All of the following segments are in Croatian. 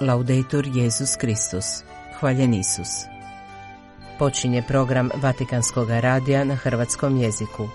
Laudetur Jesus Kristus. Hvaljen Isus. Počinje program Vatikanskog radija na hrvatskom jeziku.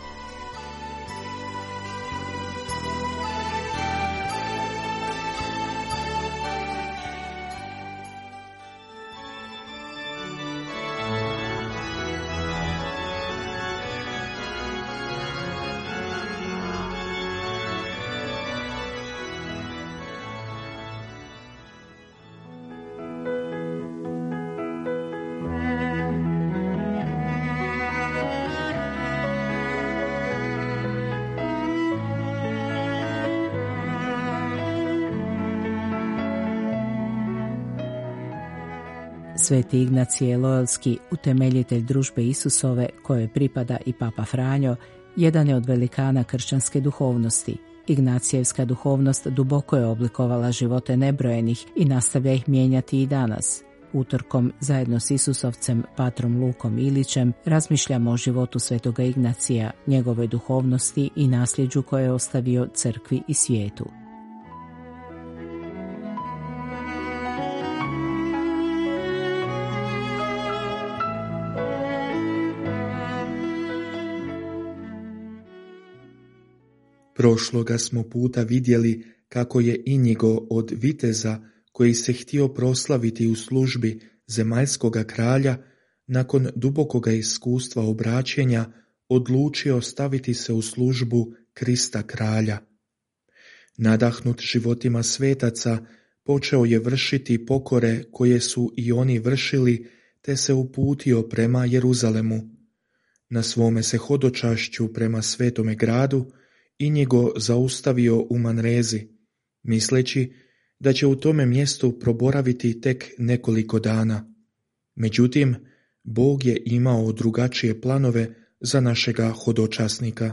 Sveti Ignacije Loyolski, utemeljitelj družbe Isusove, kojoj pripada i Papa Franjo, jedan je od velikana kršćanske duhovnosti. Ignacijevska duhovnost duboko je oblikovala živote nebrojenih i nastavlja ih mijenjati i danas. Utorkom, zajedno s Isusovcem, patrom Lukom Ilićem, razmišljamo o životu svetoga Ignacija, njegovoj duhovnosti i nasljeđu koje je ostavio crkvi i svijetu. Prošloga smo puta vidjeli kako je Inigo od viteza koji se htio proslaviti u službi zemaljskoga kralja, nakon dubokoga iskustva obraćenja, odlučio staviti se u službu Krista kralja. Nadahnut životima svetaca, počeo je vršiti pokore koje su i oni vršili, te se uputio prema Jeruzalemu. Na svome se hodočašću prema svetome gradu Inigo zaustavio u Manrezi, misleći da će u tome mjestu proboraviti tek nekoliko dana. Međutim, Bog je imao drugačije planove za našega hodočasnika.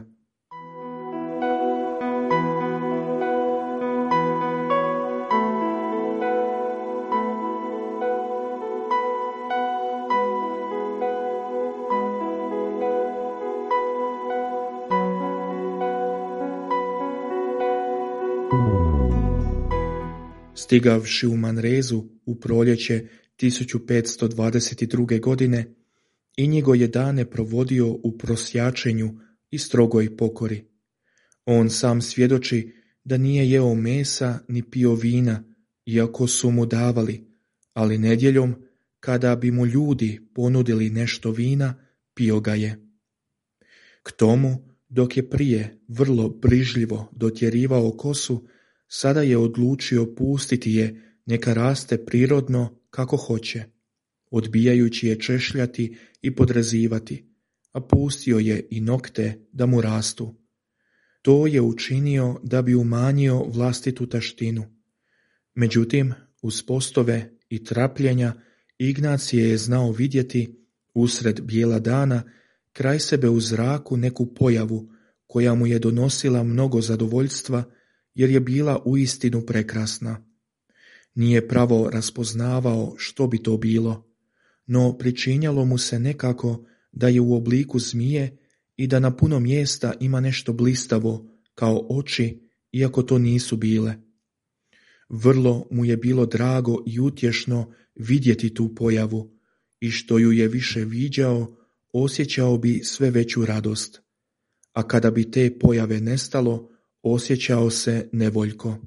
Stigavši u Manrezu u proljeće 1522. godine, Inigo je dane provodio u prosjačenju i strogoj pokori. On sam svjedoči da nije jeo mesa ni pio vina, iako su mu davali, ali nedjeljom, kada bi mu ljudi ponudili nešto vina, pio ga je. K tomu, dok je prije vrlo brižljivo dotjerivao kosu, sada je odlučio pustiti je neka raste prirodno kako hoće, odbijajući je češljati i podrezivati, a pustio je i nokte da mu rastu. To je učinio da bi umanjio vlastitu taštinu. Međutim, uz postove i trapljenja, Ignacije je znao vidjeti, usred bijela dana, kraj sebe u zraku neku pojavu koja mu je donosila mnogo zadovoljstva, jer je bila uistinu prekrasna. Nije pravo raspoznavao što bi to bilo, no pričinjalo mu se nekako da je u obliku zmije i da na puno mjesta ima nešto blistavo, kao oči, iako to nisu bile. Vrlo mu je bilo drago i utješno vidjeti tu pojavu, i što ju je više viđao, osjećao bi sve veću radost. A kada bi te pojave nestalo, osjećao se nevoljko.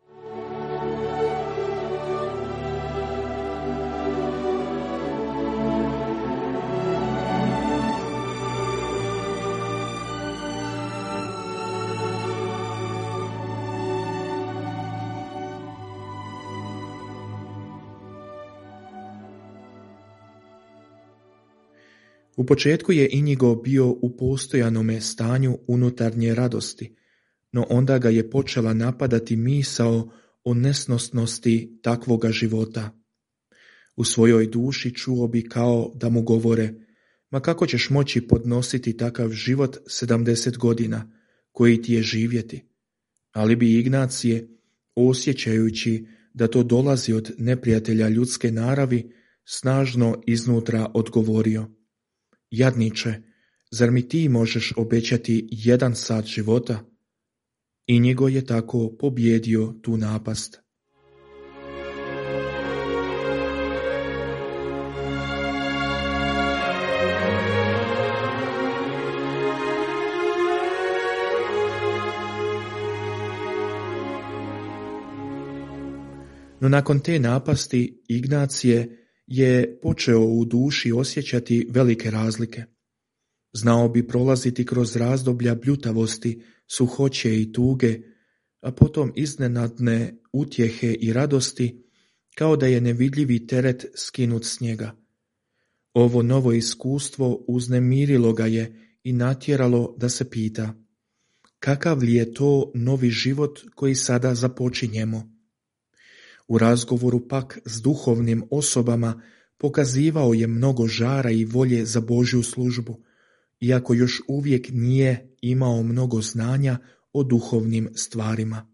U početku je Inigo bio u postojanome stanju unutarnje radosti, no onda ga je počela napadati misao o nesnosnosti takvoga života. U svojoj duši čuo bi kao da mu govore: ma kako ćeš moći podnositi takav život 70 godina, koji ti je živjeti? Ali bi Ignacije, osjećajući da to dolazi od neprijatelja ljudske naravi, snažno iznutra odgovorio: jadniče, zar mi ti možeš obećati 1 sat života? Inigo je tako pobjedio tu napast. No nakon te napasti Ignacije je počeo u duši osjećati velike razlike. Znao bi prolaziti kroz razdoblja bljutavosti, suhoće i tuge, a potom iznenadne utjehe i radosti, kao da je nevidljivi teret skinut s njega. Ovo novo iskustvo uznemirilo ga je i natjeralo da se pita: kakav li je to novi život koji sada započinjemo? U razgovoru pak s duhovnim osobama pokazivao je mnogo žara i volje za Božju službu, iako još uvijek nije imao mnogo znanja o duhovnim stvarima.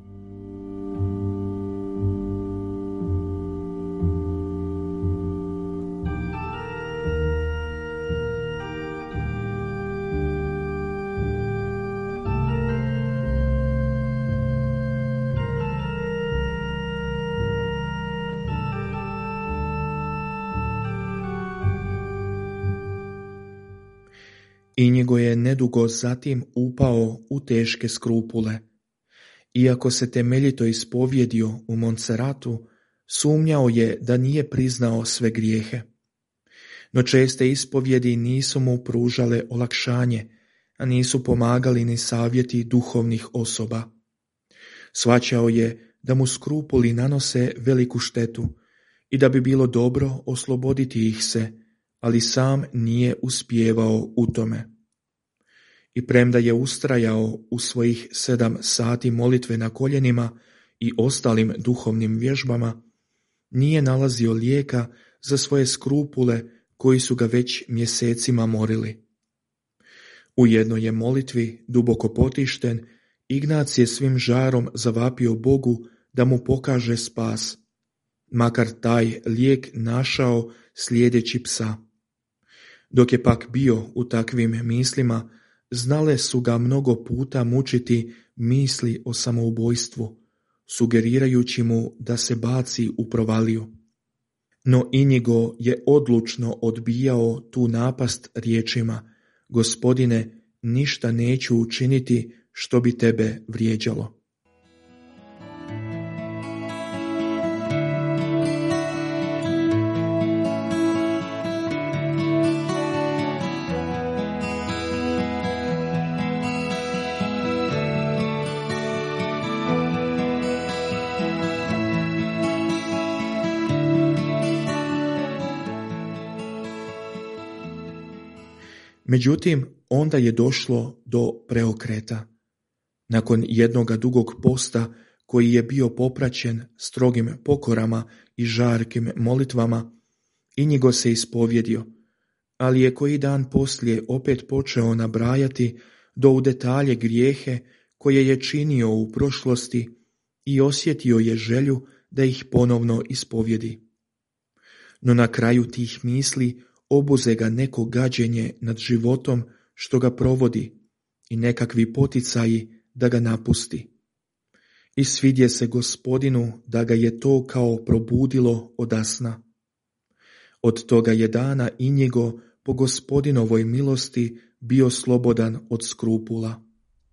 Inigo je nedugo zatim upao u teške skrupule. Iako se temeljito ispovjedio u Montserratu, sumnjao je da nije priznao sve grijehe. No česte ispovjedi nisu mu pružale olakšanje, a nisu pomagali ni savjeti duhovnih osoba. Shvaćao je da mu skrupuli nanose veliku štetu i da bi bilo dobro osloboditi ih se, ali sam nije uspijevao u tome. I premda je ustrajao u svojih 7 sati molitve na koljenima i ostalim duhovnim vježbama, nije nalazio lijeka za svoje skrupule koji su ga već mjesecima morili. U jednoj je molitvi, duboko potišten, Ignac je svim žarom zavapio Bogu da mu pokaže spas, makar taj lijek našao slijedeći psa. Dok je pak bio u takvim mislima, znale su ga mnogo puta mučiti misli o samoubojstvu, sugerirajući mu da se baci u provaliju. No Inigo je odlučno odbijao tu napast riječima: Gospodine, ništa neću učiniti što bi tebe vrijeđalo. Međutim, onda je došlo do preokreta. Nakon jednoga dugog posta koji je bio popraćen strogim pokorama i žarkim molitvama, Inigo se ispovjedio, ali je koji dan poslije opet počeo nabrajati do u detalje grijehe koje je činio u prošlosti i osjetio je želju da ih ponovno ispovjedi. No na kraju tih misli obuze ga neko gađenje nad životom što ga provodi i nekakvi poticaji da ga napusti. I svidje se Gospodinu da ga je to kao probudilo oda sna. Od toga je dana Inigo po Gospodinovoj milosti bio slobodan od skrupula.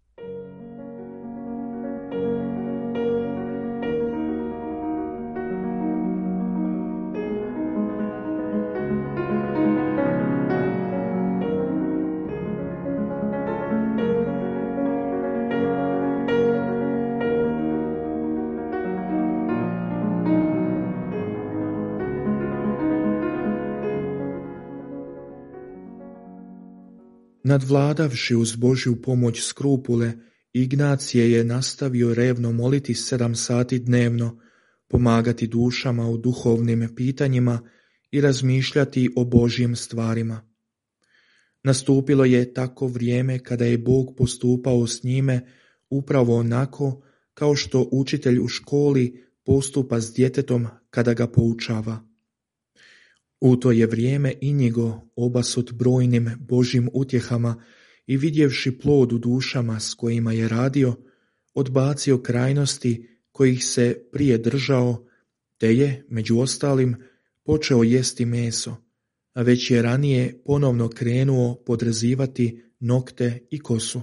Nadvladavši uz Božju pomoć skrupule, Ignacije je nastavio revno moliti 7 sati dnevno, pomagati dušama u duhovnim pitanjima i razmišljati o Božjim stvarima. Nastupilo je tako vrijeme kada je Bog postupao s njime upravo onako kao što učitelj u školi postupa s djetetom kada ga poučava. U to je vrijeme Inigo, obasut brojnim Božjim utjehama i vidjevši plod u dušama s kojima je radio, odbacio krajnosti kojih se prije držao, te je, među ostalim, počeo jesti meso, a već je ranije ponovno krenuo podrezivati nokte i kosu.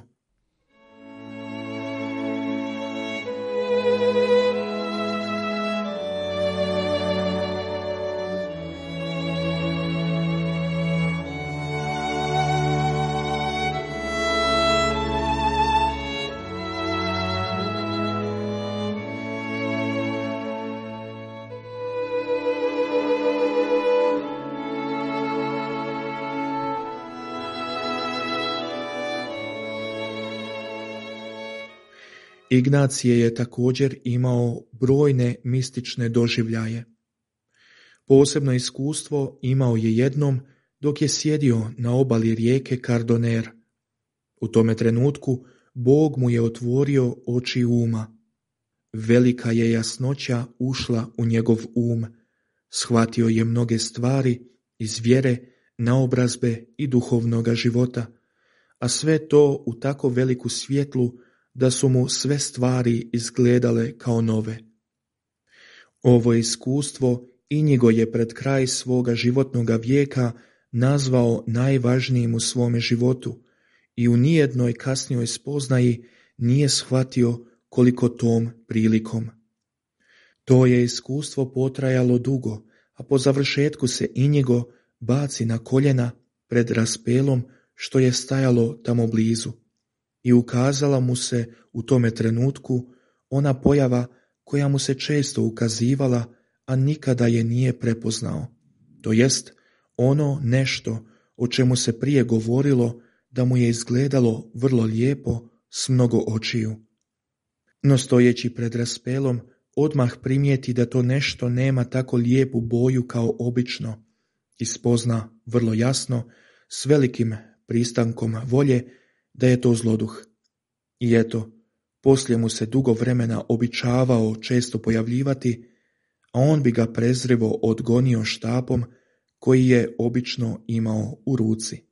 Ignacije je također imao brojne mistične doživljaje. Posebno iskustvo imao je jednom dok je sjedio na obali rijeke Kardoner. U tome trenutku Bog mu je otvorio oči uma. Velika je jasnoća ušla u njegov shvatio je mnoge stvari iz vjere, naobrazbe i duhovnoga života, a sve to u tako veliku svjetlu da su mu sve stvari izgledale kao nove. Ovo iskustvo Inigo je pred kraj svoga životnoga vijeka nazvao najvažnijim u svome životu i u nijednoj kasnijoj spoznaji nije shvatio koliko tom prilikom. To je iskustvo potrajalo dugo, a po završetku se Inigo baci na koljena pred raspelom što je stajalo tamo blizu i ukazala mu se u tome trenutku ona pojava koja mu se često ukazivala, a nikada je nije prepoznao, to jest ono nešto o čemu se prije govorilo da mu je izgledalo vrlo lijepo s mnogo očiju. No stojeći pred raspelom odmah primijeti da to nešto nema tako lijepu boju kao obično i spozna vrlo jasno s velikim pristankom volje da je to zloduh. I eto, poslije mu se dugo vremena običavao često pojavljivati, a on bi ga prezrivo odgonio štapom koji je obično imao u ruci.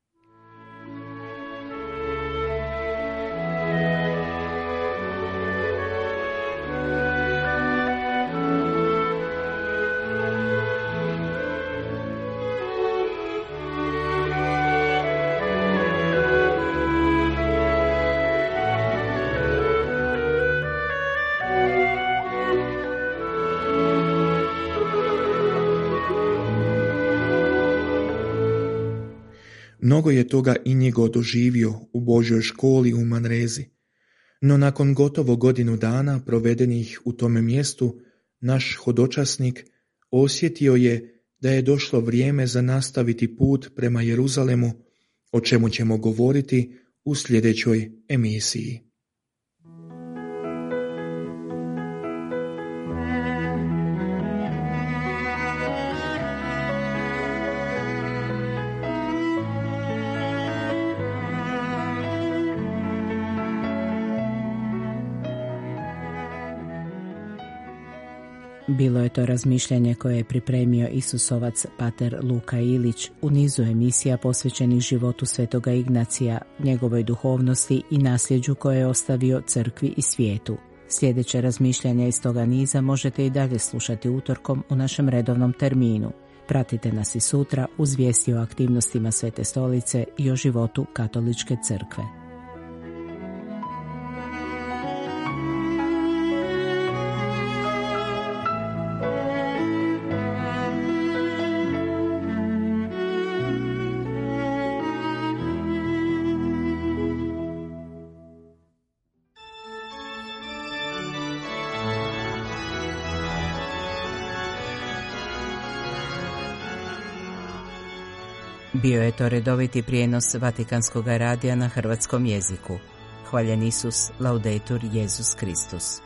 Mnogo je toga Inigo doživio u Božjoj školi u Manrezi, no nakon gotovo godinu dana provedenih u tome mjestu, naš hodočasnik osjetio je da je došlo vrijeme za nastaviti put prema Jeruzalemu, o čemu ćemo govoriti u sljedećoj emisiji. Bilo je to razmišljanje koje je pripremio Isusovac pater Luka Ilić u nizu emisija posvećenih životu svetoga Ignacija, njegovoj duhovnosti i nasljeđu koje je ostavio crkvi i svijetu. Sljedeće razmišljanja iz toga niza možete i dalje slušati utorkom u našem redovnom terminu. Pratite nas i sutra uz vijesti o aktivnostima Svete Stolice i o životu Katoličke crkve. Bio je to redoviti prijenos Vatikanskog radija na hrvatskom jeziku. Hvaljen Isus, laudetur Jesus Kristus.